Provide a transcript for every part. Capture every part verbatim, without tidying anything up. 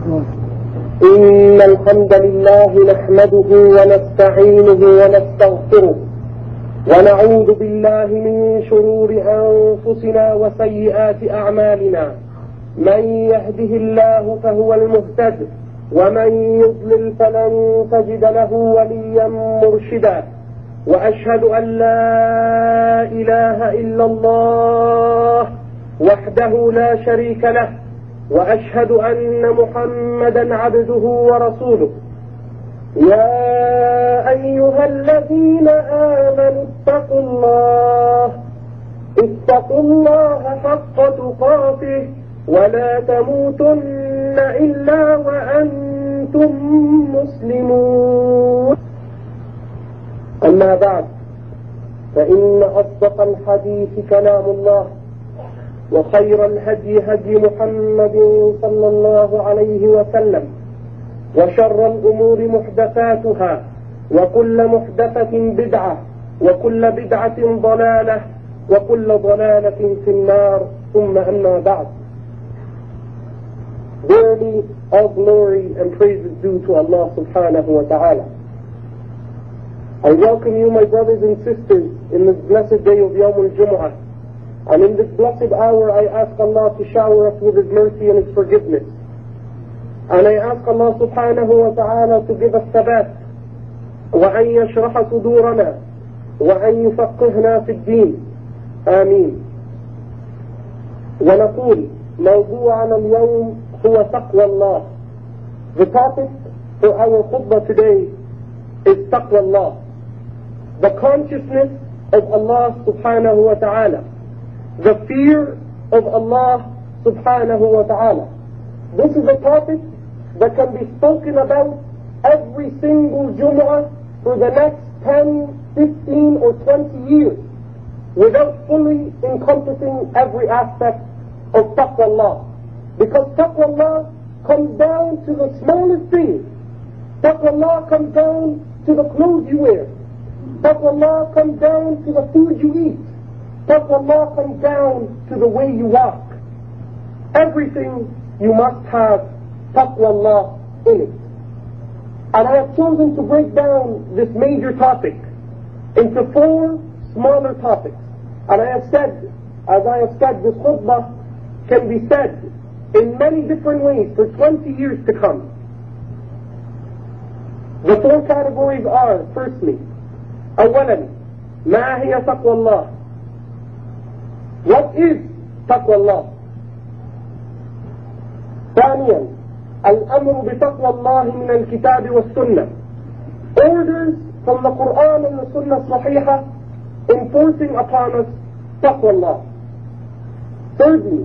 إن الحمد لله نحمده ونستعينه ونستغفره ونعوذ بالله من شرور أنفسنا وسيئات أعمالنا. من يهده الله فهو المهتد ومن يضلل فلن تجد له وليا مرشدا. وأشهد أن لا إله إلا الله وحده لا شريك له، وأشهد أن محمدا عبده ورسوله. يا أيها الذين آمنوا اتقوا الله اتقوا الله حق تقاته ولا تموتن إلا وأنتم مسلمون. أما بعد، فإن أصدق الحديث كلام الله، وخير الهدي هدي محمد صلى الله عليه وسلم، وشر الأمور محدثاتها، وكل محدثة بدعة، وكل بدعة ضلالة، وكل ضلالة في النار. ثم أما بعد. Verily, all glory and praise is due to Allah subhanahu wa ta'ala. I welcome you, my brothers and sisters, in this blessed day of Yawm al-Jumu'ah. And in this blessed hour, I ask Allah to shower us with His mercy and His forgiveness. And I ask Allah subhanahu wa ta'ala to give us thabat, وأن يشرح صدورنا وأن يفقهنا في الدين. آمين. ونقول موضوعنا اليوم هو تقوى الله. The topic for our khutbah today is taqwa Allah, the consciousness of Allah subhanahu wa ta'ala, the fear of Allah subhanahu wa ta'ala. This is a topic that can be spoken about every single Jumu'ah for the next ten, fifteen or twenty years without fully encompassing every aspect of taqwa Allah. Because taqwa Allah comes down to the smallest things. Taqwa Allah comes down to the clothes you wear. Taqwa Allah comes down to the food you eat. Taqwa Allah comes down to the way you walk. Everything you must have taqwa Allah in it. And I have chosen to break down this major topic into four smaller topics. And I have said, as I have said, this khutbah can be said in many different ways for twenty years to come. The four categories are, firstly, أولا ما هي تقوى الله? What is تقوى الله? ثانيا الأمر بتقوى الله من الكتاب والسنة. Orders from the Quran and the Sunnah الصحيحة enforcing upon us تقوى الله. Thirdly,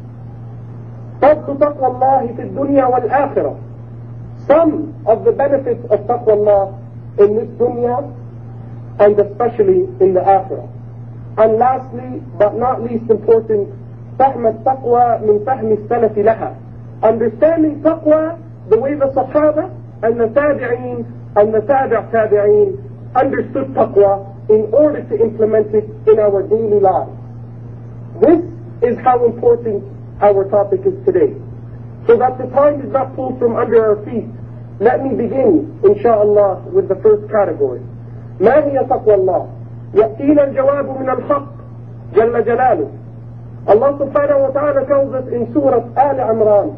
فضل تقوى الله في الدنيا والآخرة. Some of the benefits of taqwa Allah in this dunya and especially in the akhirah. And lastly, but not least important, فهم التقوى من فهم السلف لها. Understanding taqwa the way the Sahaba and the Tabi'een and the Tabi' Tabi'een understood taqwa in order to implement it in our daily lives. This is how important our topic is today. So that the time is not pulled from under our feet, let me begin, inshaAllah, with the first category. ما هي تقوى الله؟ يأتينا الجواب من الحق جل جلاله. Allah subhanahu wa ta'ala tells us in Surah Al Imran,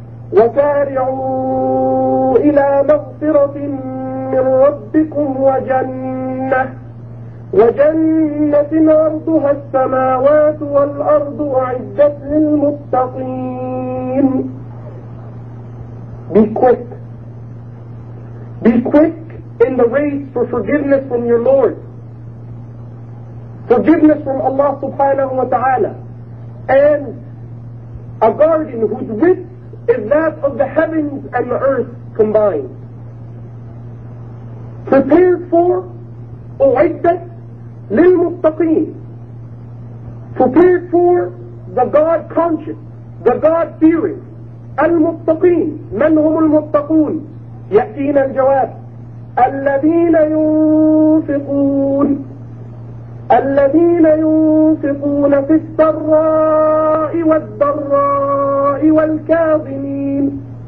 وَسَارِعُوا إِلَى مَغْفِرَةٍ مِّن رَبِّكُمْ وَجَنَّةٍ وَجَنَّةٍ عَرْضُهَا السَّمَاوَاتُ وَالْأَرْضُ أُعِدَّتْ لِلْمُتَّقِينَ. Be quick. Be quick in the race for forgiveness from your Lord. Forgiveness from Allah subhanahu wa ta'ala. And a garden whose width is that of the heavens and the earth combined. Prepared for أُعِدَّتْ لِلْمُتَّقِينَ. Prepared for the God conscious, the God fearing. المتقين. من هم المتقون؟ يأتينا الجواب. الذين ينفقون الذين ينفقون في السراء والضراء والكاظمين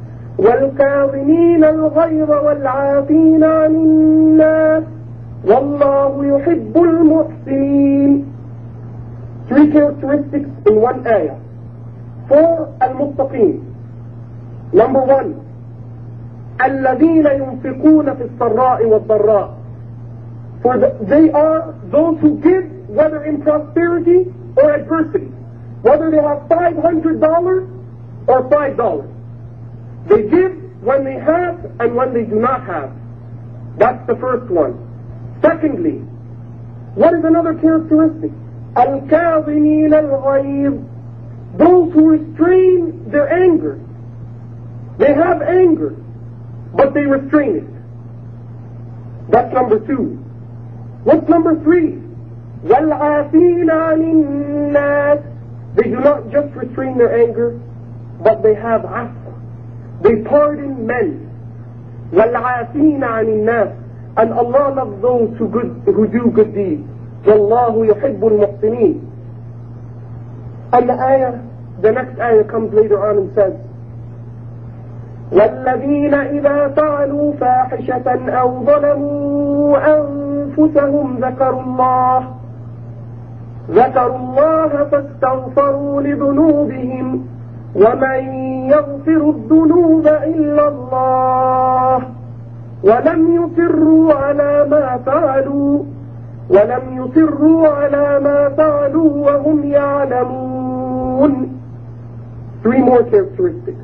وَالْكَاظِمِينَ الْغَيْظَ وَالْعَافِينَ عَنِ النَّاسِ وَاللَّهُ يُحِبُّ الْمُحْسِنِينَ. Three characteristics in one ayah. For al-muttaqeen. Number one, الَّذِينَ يُنْفِقُونَ فِي السَّرَّاءِ وَالضَّرَّاءِ. For the, they are those who give, whether in prosperity or adversity. Whether they have five hundred dollars or five dollars. They give when they have and when they do not have. That's the first one. Secondly, what is another characteristic? الْكَاظِمِينَ الْغَيْظَ. Those who restrain their anger. They have anger, but they restrain it. That's number two. What's number three? وَالْعَافِينَ عَنِ النَّاسِ. They do not just restrain their anger, but they have afwa. They pardon men. وَالْعَافِينَ عَنِ النَّاسِ. And Allah loves those who, good, who do good deeds. وَاللَّهُ يُحِبُّ الْمُحْسِنِينَ. And the ayah, the next ayah comes later on and says, وَالَّذِينَ إِذَا فَعَلُوا فَاحِشَةً أَوْ ظَلَمُوا أَنفُسَهُمْ ذَكَرُوا اللَّهَ ذكروا الله فاستغفروا لذنوبهم ومن يغفر الذنوب إلا الله ولم يصروا على ما فعلوا ولم يصروا على ما فعلوا وهم يعلمون. Three more characteristics.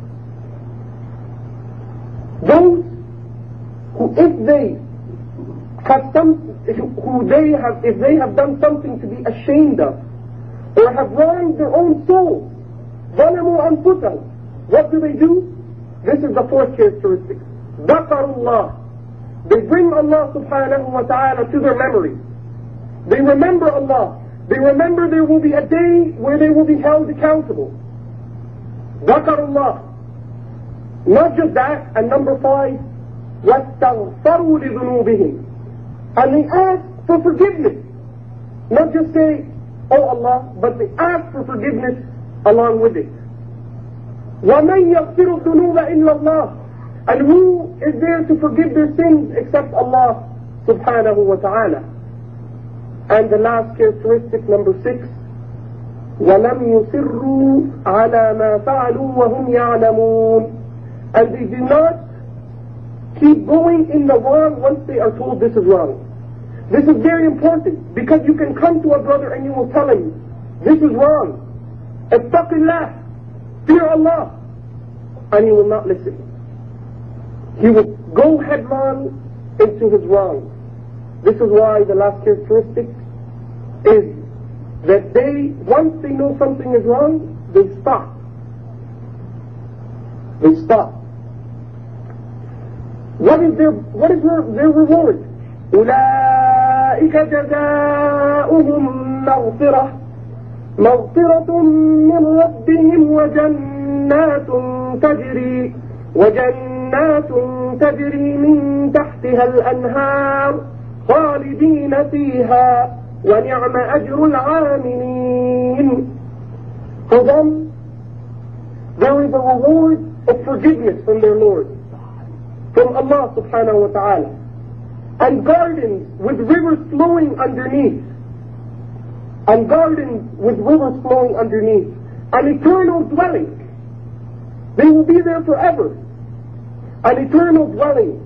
Those who, if they have some, who they have, if they have done something to be ashamed of, or have wronged their own souls, ظلموا أنفسهم, what do they do? This is the fourth characteristic. ذكروا الله. They bring Allah subhanahu wa ta'ala to their memory. They remember Allah. They remember there will be a day where they will be held accountable. ذكروا الله. Not just that, and number five, وَاسْتَغْفَرُوا لِذُنُوبِهِمْ. And they ask for forgiveness. Not just say, oh Allah, but they ask for forgiveness along with it. وَمَنْ يَغْفِرُ الذُّنُوبَ إِلَّا اللَّهِ. And who is there to forgive their sins except Allah subhanahu wa ta'ala? And the last characteristic, number six, وَلَمْ يُصِرُّوا عَلَى مَا فَعَلُوا وَهُمْ يَعْلَمُونَ. And they do not keep going in the wrong once they are told this is wrong. This is very important, because you can come to a brother and you will tell him, this is wrong. Ittaqillah, fear Allah. And he will not listen. He will go headlong into his wrong. This is why the last characteristic is that they, once they know something is wrong, they stop. They stop. What is their, what is their, their reward? أولئك جزاؤهم مغفرة مغفرة من ربهم وجنات تجري وجنات تجري من تحتها الأنهار خالدين فيها ونعم أجر العاملين. For them, there is a reward of forgiveness from their Lord, from Allah subhanahu wa ta'ala, and gardens with rivers flowing underneath, and gardens with rivers flowing underneath, an eternal dwelling. They will be there forever, an eternal dwelling.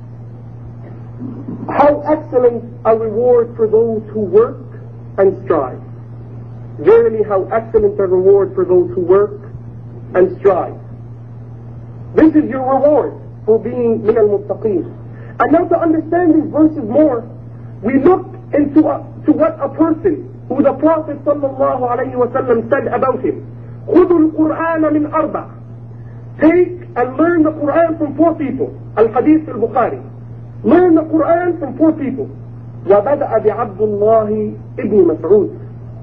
How excellent a reward for those who work and strive. Verily, how excellent a reward for those who work and strive. This is your reward for being min al-muttaqeen. And now to understand these verses more, we look into a, to what a person who the Prophet sallallahu alayhi wa sallam said about him. خُذُوا الْقُرْآنَ مِنْ أَرْبَعٍ. Take and learn the Quran from four people. Al-Hadith al-Bukhari. Learn the Quran from four people. وَبَدَأَ بِعَبْدُ اللَّهِ ibn Mas'ud.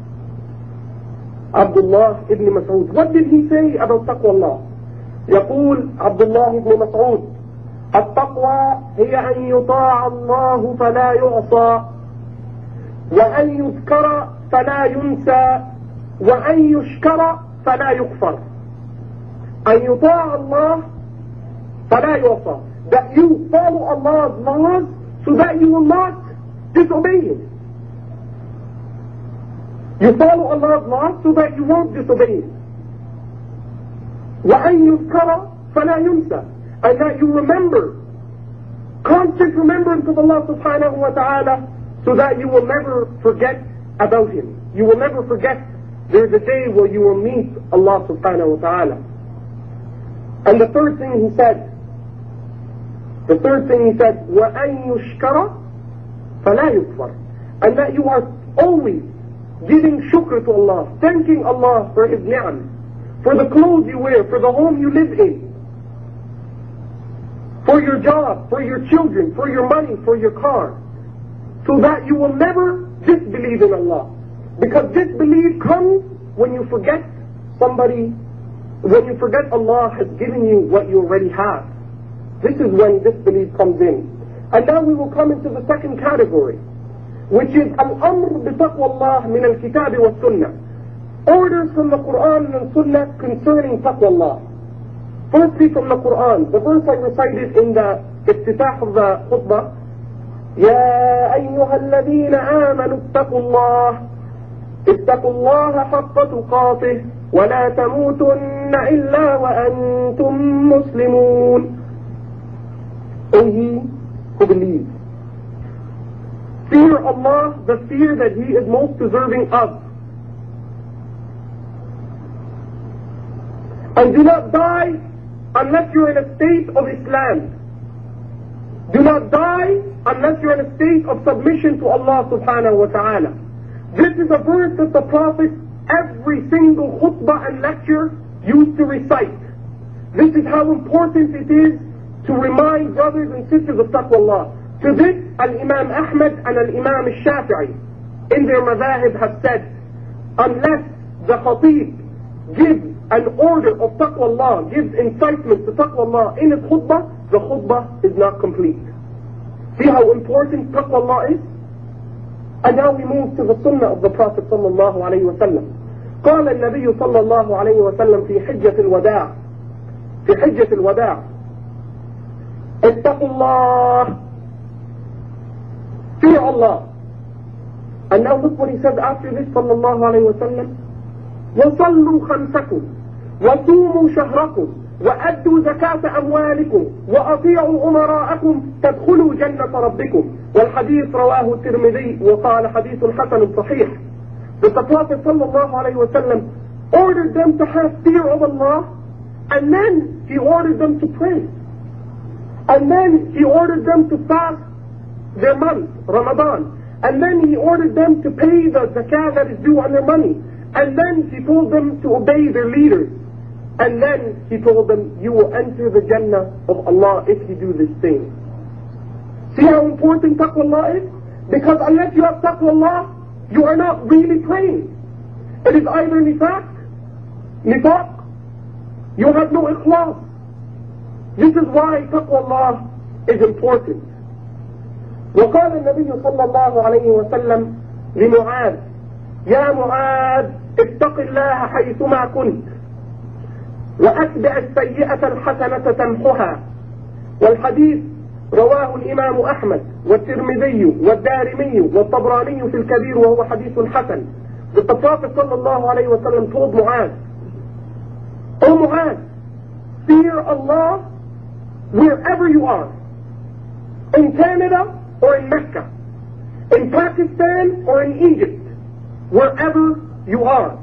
Abdullah ibn Mas'ud. What did he say about taqwa Allah? يقول عبد الله بن مسعود التقوى هي أن يطاع الله فلا يعصى وأن يذكر فلا ينسى وأن يشكر فلا يكفر. أن يطاع الله فَلَا يُعْصَى. That you follow Allah's laws so that you will not disobey Him. You follow Allah's laws so that you won't disobey Him. وَأَنْ يُذْكَرَ فَلَا يُنْسَى. And that you remember, constant remembrance of Allah subhanahu wa ta'ala, so that you will never forget about Him. You will never forget there's a day where you will meet Allah subhanahu wa ta'ala. And the third thing he said, the third thing he said, وَأَنْ يُشْكَرَ فَلَا يُكْفَرْ. And that you are always giving shukr to Allah, thanking Allah for His ni'am, for the clothes you wear, for the home you live in, for your job, for your children, for your money, for your car, so that you will never disbelieve in Allah. Because disbelief comes when you forget somebody, when you forget Allah has given you what you already have. This is when disbelief comes in. And now we will come into the second category, which is al-amr bi-taqwa Allah min al-kitab wa sunnah. Orders from the Quran and Sunnah concerning taqwa Allah. Firstly from the Quran, the verse I recited in the iftitah of the khutbah, يَا أَيُّهَا الَّذِينَ آمَنُوا اتَّقُوا اللَّهَ اتَّقُوا اللَّهَ حَقَّ تُقَاتِهِ وَلَا تَمُوتُنَّ إِلَّا وَأَنْتُمْ مُسْلِمُونَ. O ye who believe, fear Allah, the fear that He is most deserving of. And do not die unless you're in a state of Islam. Do not die unless you're in a state of submission to Allah subhanahu wa ta'ala. This is a verse that the Prophet, every single khutbah and lecture, used to recite. This is how important it is to remind brothers and sisters of taqwa Allah. To this, Al-Imam Ahmad and Al-Imam Al-Shafi'i in their madhahib have said, unless the khatib gives an order of taqwa Allah, gives incitement to taqwa Allah in his khutbah, the khutbah is not complete. See how important taqwa Allah is? And now we move to the sunnah of the Prophet sallallahu alayhi wa sallam. قال النبي صلى الله عليه وسلم في حجة الوداع في حجة الوداع اتقوا الله, fear Allah. And now look what he said after this sallallahu alayhi wa sallam. وصلوا خمسكم وصوموا شهركم وأدوا زكاة أموالكم وأطيعوا أمراءكم تدخلوا جنة ربكم. والحديث رواه الترمذي وقال حديث حسن صحيح. But the Prophet sallallahu alayhi wa sallam ordered them to have fear of Allah, and then he ordered them to pray, and then he ordered them to fast their month, Ramadan, and then he ordered them to pay the zakah that is due on their money, and then he told them to obey their leaders. And then he told them, you will enter the Jannah of Allah if you do this thing. See how important taqwa Allah is? Because unless you have taqwa Allah, you are not really praying. It is either nifaq, nifaq, you have no ikhlas. This is why taqwa Allah is important. وقال النبي صلى الله عليه وسلم لمعاذ يا معاذ اتق الله حيثما كنت وأتبع السيئة الحسنة تمحها. والحديث رواه الإمام أحمد والترمذي والدارمي والطبراني في الكبير وهو حديث حسن. The Prophet صلى الله عليه وسلم told Mu'adh, O Mu'adh, fear Allah wherever you are, in Canada or in Mecca, in Pakistan or in Egypt, wherever you are.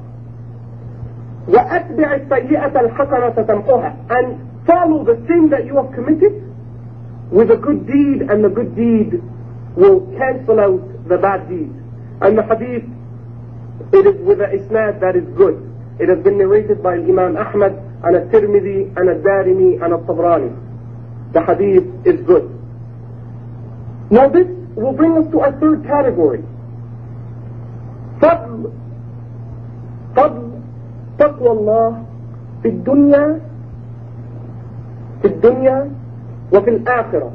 وَأَتْبِعِ السَّيِّئَةَ الْحَسَنَةَ تَمْحُهَا. And follow the sin that you have committed with a good deed, and the good deed will cancel out the bad deed. And the hadith, it is with an isnad that is good. It has been narrated by Imam Ahmad and At-Tirmidhi and Ad-Darimi and At-Tabrani. The hadith is good. Now this will bring us to our third category. فضل فضل تقوى الله في الدنيا في الدنيا وفي الآخرة.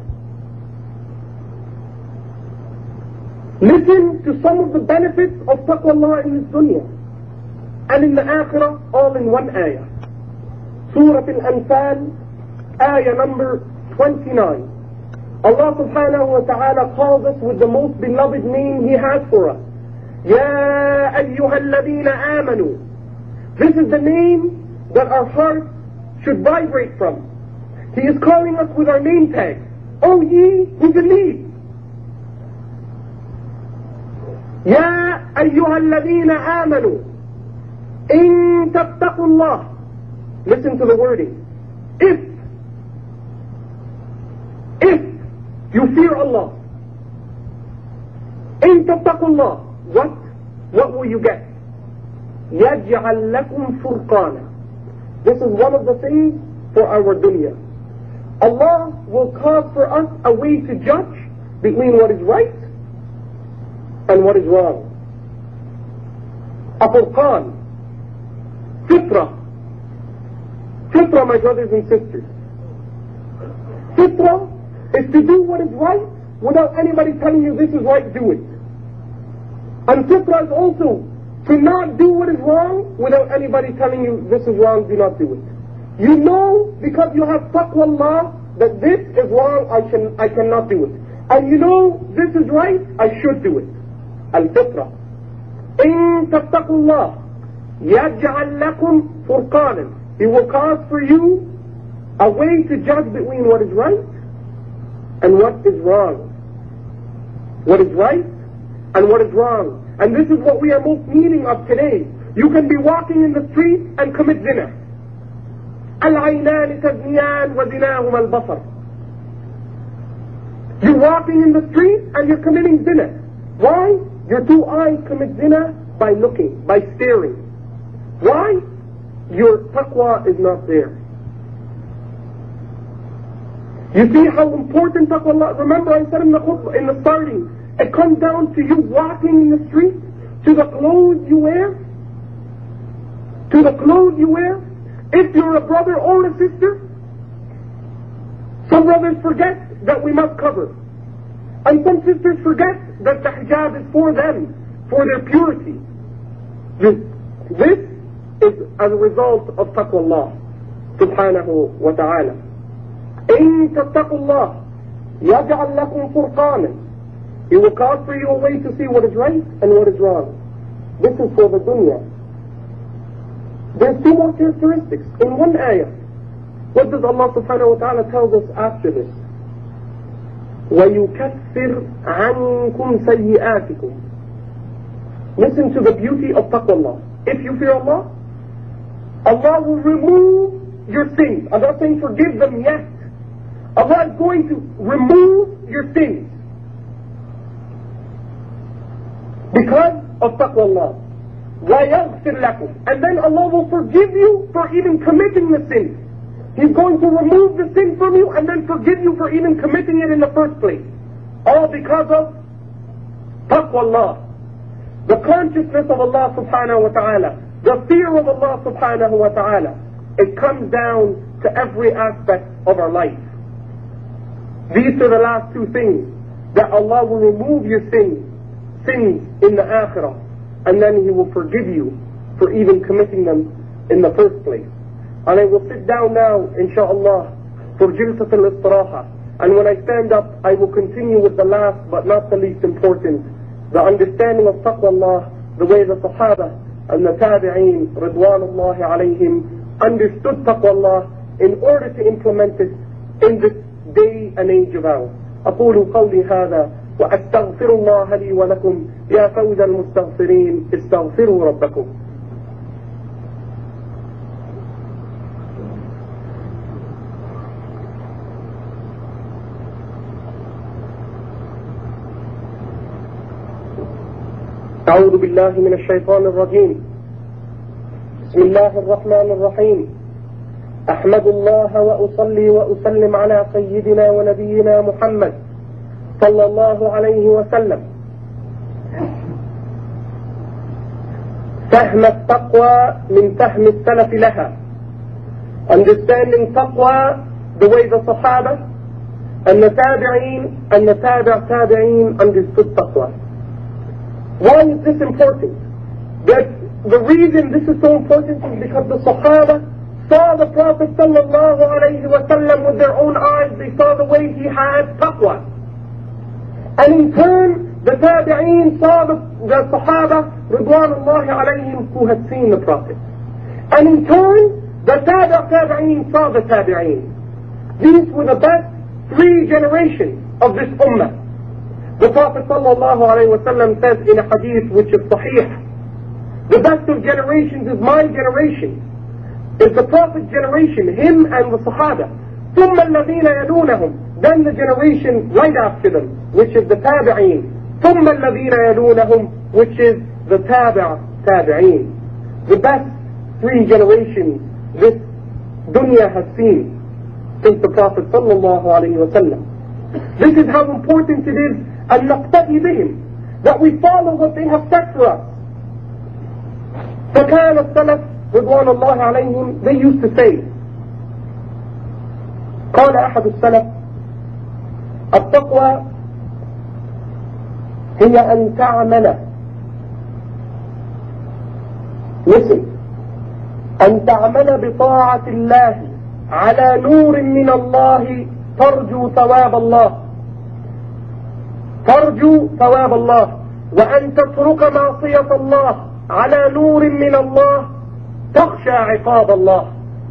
Listen to some of the benefits of taqwa Allah in this dunya and in the akhirah, all in one ayah. Surah Al-Anfal, ayah number twenty-nine. Allah subhanahu wa ta'ala calls us with the most beloved name He has for us. Ya ayyuha alladhina amanu. This is the name that our hearts should vibrate from. He is calling us with our name tag. O ye who believe. Ya ayyuha alladhina amanu. In tattaqullah. Listen to the wording. If, if you fear Allah, in tattaqullah, what? What will you get? يَجْعَلْ لَكُمْ فُرْقَانًا. This is one of the things for our dunya. Allah will cause for us a way to judge between what is right and what is wrong. A furqan. Fitra. Fitra, my brothers and sisters. Fitra is to do what is right without anybody telling you this is right, do it. And fitra is also to not do what is wrong without anybody telling you this is wrong, do not do it. You know because you have taqwa Allah that this is wrong, I can I cannot do it. And you know this is right, I should do it. Al-fitra. In tattaqullah yaj'al lakum furqanan. He will cause for you a way to judge between what is right and what is wrong. What is right and what is wrong. And this is what we are most needing of today. You can be walking in the street and commit zina. Al-aynani tazniyan wa zinahuma al-basar. You're walking in the street and you're committing zina. Why? Your two eyes commit zina by looking, by staring. Why? Your taqwa is not there. You see how important taqwa is? Remember I said in the khutbah, in the starting, it comes down to you walking in the street, to the clothes you wear, to the clothes you wear. If you're a brother or a sister, some brothers forget that we must cover. And some sisters forget that the hijab is for them, for their purity. This, this is as a result of taqwa Allah subhanahu wa ta'ala. إِن تَتَّقُوا اللَّهَ يَجْعَلْ لَكُمْ فُرْقَانًا. He will cause for you a way to see what is right and what is wrong. This is for the dunya. There's two more characteristics in one ayah. What does Allah subhanahu wa ta'ala tell us after this? وَيُكَفِّرْ عَنْكُمْ سَيِّئَاتِكُمْ. Listen to the beauty of taqwa. If you fear Allah, Allah will remove your sins. I'm not saying forgive them yet. Allah is going to remove your sins because of taqwa. وَيَغْفِرْ لَكُمْ. And then Allah will forgive you for even committing the sin. He's going to remove the sin from you and then forgive you for even committing it in the first place. All because of taqwa. The consciousness of Allah subhanahu wa ta'ala. The fear of Allah subhanahu wa ta'ala. It comes down to every aspect of our life. These are the last two things. That Allah will remove your sins. Sins in the akhirah. And then He will forgive you for even committing them in the first place. And I will sit down now, inshaAllah, for Jilsat al-Istiraha. And when I stand up, I will continue with the last but not the least important. The understanding of taqwa Allah, the way the Sahaba and the Tabi'een, Ridwanullahi alayhim, understood taqwa Allah in order to implement it in this day and age of ours. أقول قولي هذا وأستغفر الله لي ولكم يا فوز المستغفرين استغفروا ربكم. أعوذ بالله من الشيطان الرجيم. بسم الله الرحمن الرحيم. أحمد الله وأصلي وأسلم على سيدنا ونبينا محمد صلى الله عليه وسلم. فهم التقوى من فهم السلف لها. Understanding taqwa the way the Sahaba and the Tabi'een and the Tabi' Tabi'een understood taqwa. Why is this important? That the reason this is so important is because the Sahaba saw the Prophet sallallahu alayhi wa sallam with their own eyes. They saw the way he had taqwa. And in turn, the tabi'een saw the, the Sahaba ridwanullahi alayhim who had seen the Prophet. And in turn, the tabi' tabi'een saw the tabi'een. These were the best three generations of this ummah. The Prophet sallallahu alayhi wa sallam says in a hadith which is sahih, the best of generations is my generation, is the Prophet's generation, him and the Sahaba. ثُمَّ الَّذِينَ يَلُونَهُمْ, then the generation right after them, which is the tabi'een. ثُمَّ الَّذِينَ يَلُونَهُمْ, which is the tabi' tabi'een. The best three generations this dunya has seen since the Prophet sallallahu alayhi wa sallam. This is how important it is, أن نقتدي بهم, that we follow what they have said for us. فكان السلف رضوان الله عليهم, they used to say, قال أحد السلف التقوى هي أن تعمل, listen, أن تعمل بطاعة الله على نور من الله ترجو ثواب الله ترجو ثواب الله وأن تترك معصية الله على نور من الله تخشى عقاب الله.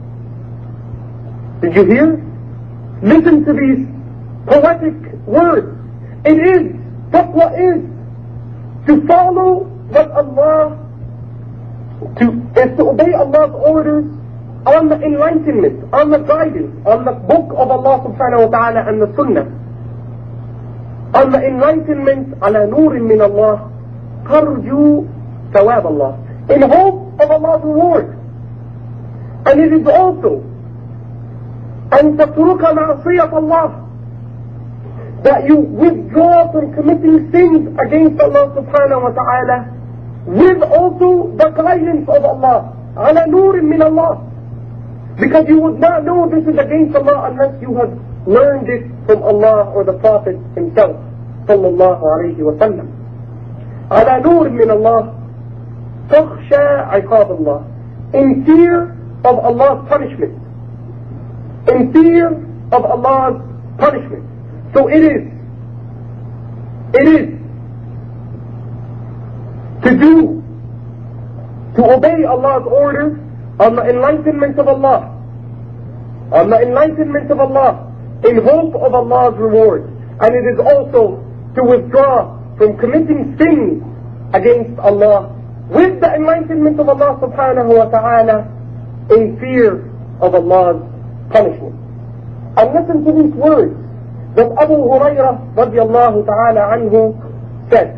Did you hear? Listen to these poetic words. It is, taqwa is to follow what Allah, to, is to obey Allah's orders on the enlightenment, on the guidance, on the book of Allah subhanahu wa ta'ala and the sunnah. On the enlightenment, على نور من الله ترجو ثواب الله, in hope of Allah's reward. And it is also أن تترك معصية الله, that you withdraw from committing sins against Allah subhanahu wa ta'ala with also the guidance of Allah, على نور من الله, because you would not know this is against Allah unless you have learned it from Allah or the Prophet himself sallallahu alayhi wa sallam. على نور من الله تخشى عقاب الله, in fear of Allah's punishment, in fear of Allah's punishment. So it is, it is to do, to obey Allah's orders on the enlightenment of Allah, on the enlightenment of Allah, in hope of Allah's reward. And it is also to withdraw from committing sins against Allah with the enlightenment of Allah subhanahu wa ta'ala, in fear of Allah's punishment. And listen to these words that Abu Hurairah radiallahu ta'ala anhu said.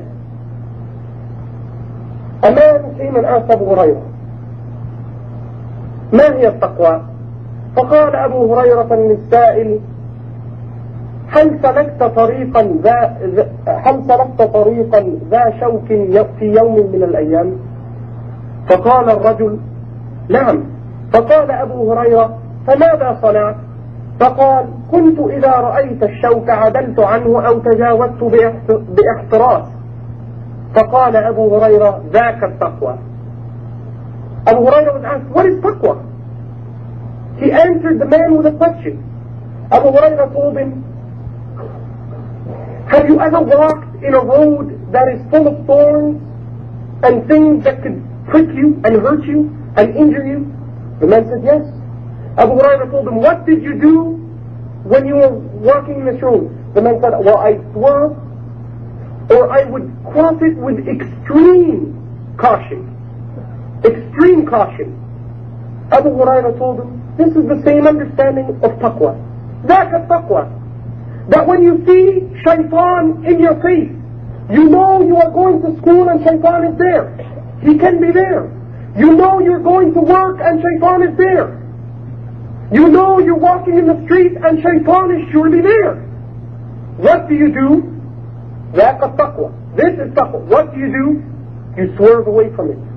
A man came and asked Abu Hurairah, ما هي التقوى؟ فقال أبو هريرة للسائل هل سلكت طريقا ذا هل سلكت طريقا ذا شوك في يوم من الأيام؟ فقال الرجل نعم. فقال أبو هريرة فماذا صنعت؟ فقال كنت إذا رأيت الشوك عدلت عنه أو تجاوزت باحتراس. فقال أبو هريرة ذاك التقوى. Abu Hurairah was asked, what is taqwa? He answered the man with a question. Abu Hurairah told him, have you ever walked in a road that is full of thorns and things that could prick you and hurt you and injure you? The man said yes. Abu Hurairah told him, what did you do when you were walking in this road? The man said, well, I swerved, or I would cross it with extreme caution. Extreme caution. Abu Hurairah told him, this is the same understanding of taqwa. ذاك التقوى. That when you see shaitan in your face, you know you are going to school and shaitan is there. He can be there. You know you're going to work and shaitan is there. You know you're walking in the street and shaitan is surely there. What do you do? ذاك التقوى. This is taqwa. What do you do? You swerve away from it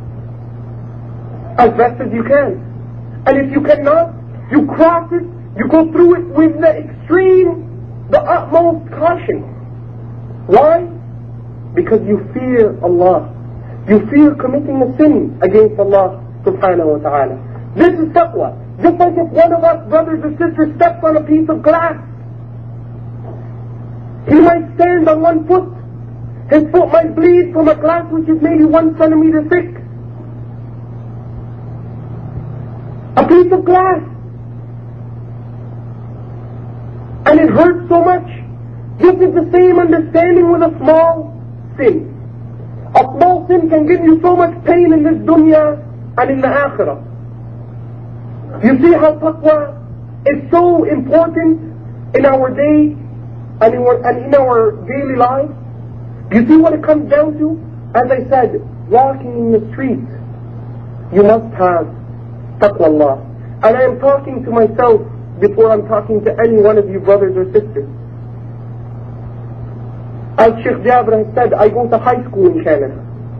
as best as you can. And if you cannot, you cross it, you go through it with the extreme, the utmost caution. Why? Because you fear Allah. You fear committing a sin against Allah subhanahu wa ta'ala. This is taqwa. Just like if one of us, brothers or sisters, steps on a piece of glass, he might stand on one foot. His foot might bleed from a glass which is maybe one centimeter thick. A piece of glass. And it hurts so much. This is the same understanding with a small sin. A small sin can give you so much pain in this dunya and in the akhirah. You see how taqwa is so important in our day and in our, and in our daily lives? You see what it comes down to? As I said, walking in the street, you must have taqwa Allah. And I am talking to myself before I'm talking to any one of you brothers or sisters. As Sheikh Jabir has said, I go to high school in Canada.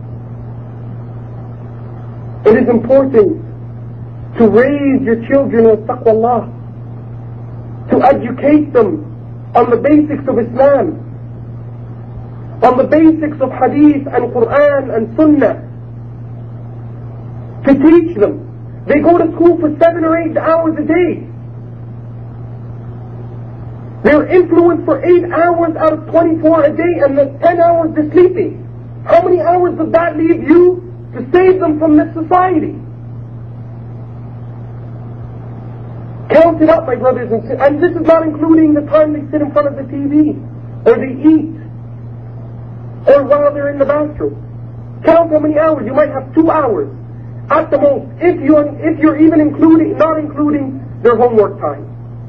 It is important to raise your children with taqwa Allah, to educate them on the basics of Islam, on the basics of Hadith and Quran and Sunnah, to teach them. They go to school for seven or eight hours a day. They're influenced for eight hours out of twenty-four a day, and the ten hours they're sleeping. How many hours does that leave you to save them from this society? Count it up, my brothers and sisters. And this is not including the time they sit in front of the T V, or they eat, or while they're in the bathroom. Count how many hours. You might have two hours at the most, if you're, if you're even including, not including their homework time.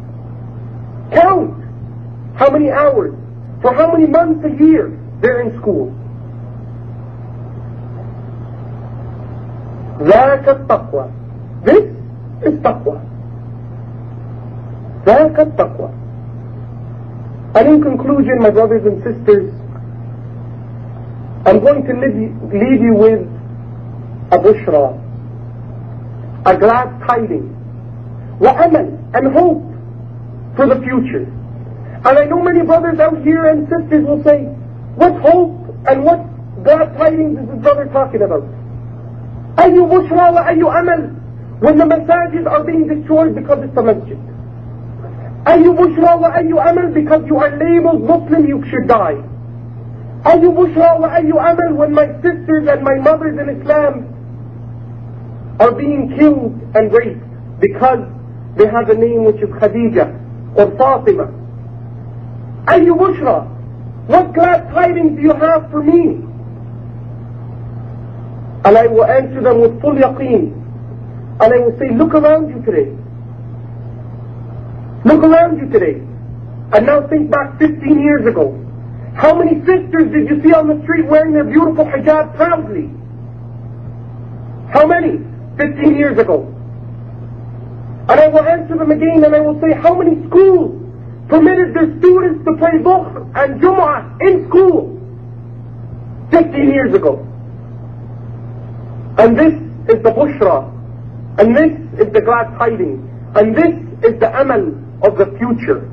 Count how many hours, for how many months a year they're in school. ذاك التقوى. This is taqwa. ذاك التقوى. And in conclusion, my brothers and sisters, I'm going to leave you, leave you with a bushra, a glad tidings, وأمل, and hope for the future. And I know many brothers out here and sisters will say, what hope and what glad tidings is this brother talking about? أي بشرى وأي أمل, when the masajid are being destroyed because it's a masjid. أي بشرى وأي أمل, because you are labeled Muslim, you should die. أي بشرى وأي أمل, when my sisters and my mothers in Islam are being killed and raped because they have a name which is Khadija or Fatima. أي بشرى, what glad tidings do you have for me? And I will answer them with full yaqeen. And I will say, look around you today. Look around you today. And now think back fifteen years ago. How many sisters did you see on the street wearing their beautiful hijab proudly? How many? fifteen years ago. And I will answer them again and I will say, how many schools permitted their students to play Dhuhr and Jumu'ah in school fifteen years ago? And this is the bushra, and this is the glad tidings, and this is the amal of the future.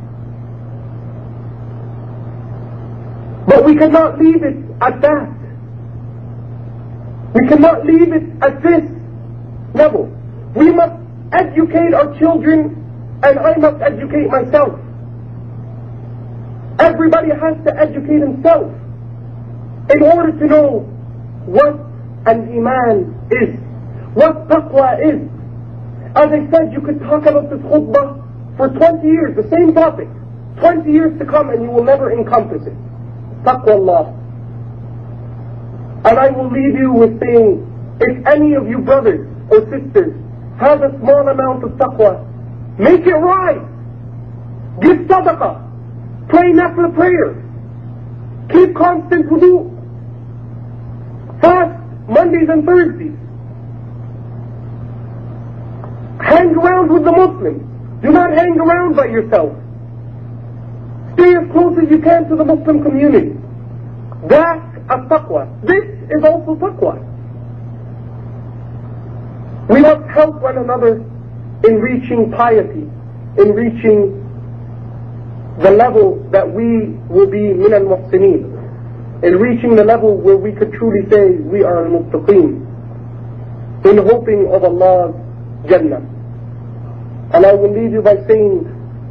But we cannot leave it at that. We cannot leave it at this level. We must educate our children, and I must educate myself. Everybody has to educate himself in order to know what an iman is, what taqwa is. As I said, you could talk about this khutbah for twenty years, the same topic, twenty years to come, and you will never encompass it. Taqwa Allah. And I will leave you with saying, if any of you brothers or sisters have a small amount of taqwa, make it right. Give sadaqah. Pray nafla prayer. Keep constant wudu. Fast Mondays and Thursdays. Hang around with the Muslims. Do not hang around by yourself. Stay as close as you can to the Muslim community. That's a taqwa. This is also taqwa. We must help one another in reaching piety, in reaching the level that we will be min al-muhsineen, in reaching the level where we could truly say we are al-muttaqeen, in hoping of Allah's Jannah. And I will leave you by saying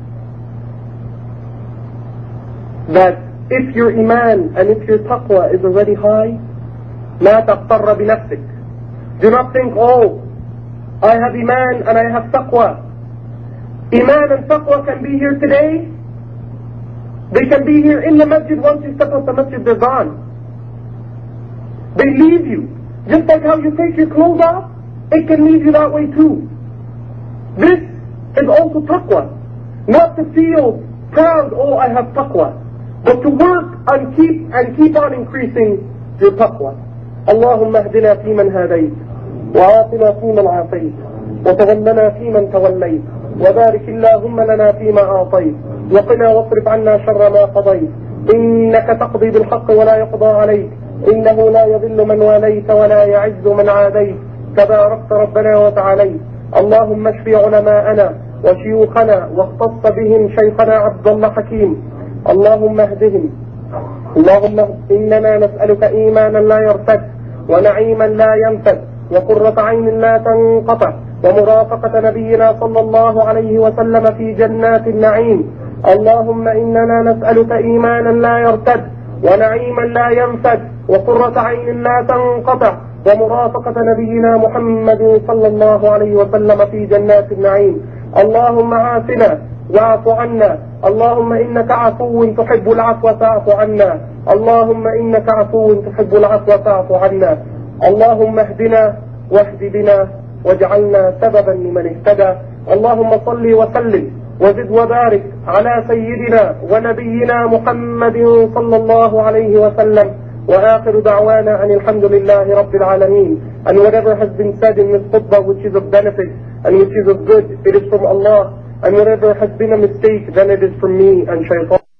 that if your iman and if your taqwa is already high, لا تغتر بنفسك. Do not think, oh, I have iman and I have taqwa. Iman and taqwa can be here today. They can be here in the masjid. Once you step out the masjid, they're gone. They leave you. Just like how you take your clothes off, it can leave you that way too. This is also taqwa. Not to feel proud, oh, I have taqwa, but to work and keep and keep on increasing your taqwa. اللهم اهدنا فيمن هديت وعافنا فيمن عافيت وتولنا فيمن توليت وبارك اللهم لنا فيما أعطيت وقنا واصرف عنا شر ما قضيت إنك تقضي بالحق ولا يقضى عليك إنه لا يضل من واليت ولا يعز من عاديت تباركت ربنا وتعاليت. اللهم اشف علماءنا وشيوخنا واختص بهم شيخنا عبد الله حكيم. اللهم اهدهم. اللهم إننا نسألك إيمانا لا يرتد ونعيما لا ينفد وقرة عين لا تنقطع ومرافقة نبينا صلى الله عليه وسلم في جنات النعيم. اللهم إننا نسألك إيمانا لا يرتد ونعيما لا ينفد وقرة عين لا تنقطع ومرافقة نبينا محمد صلى الله عليه وسلم في جنات النعيم. اللهم عافنا واعف عنا. اللهم إنك عفو تحب العفو فاعف عنا. اللهم إنك عفو تحب العفو فاعف عنا. اللهم اهدنا واهد بنا واجعلنا سببا لمن اهتدى. اللهم صل وسلم وزد وبارك على سيدنا ونبينا محمد صلى الله عليه وسلم. وآخر دعوانا أن الحمد لله رب العالمين. And whatever has been said in this khutbah which is of benefit and which is of good, it is from Allah. And whatever has been a mistake, then it is from me and shaitan.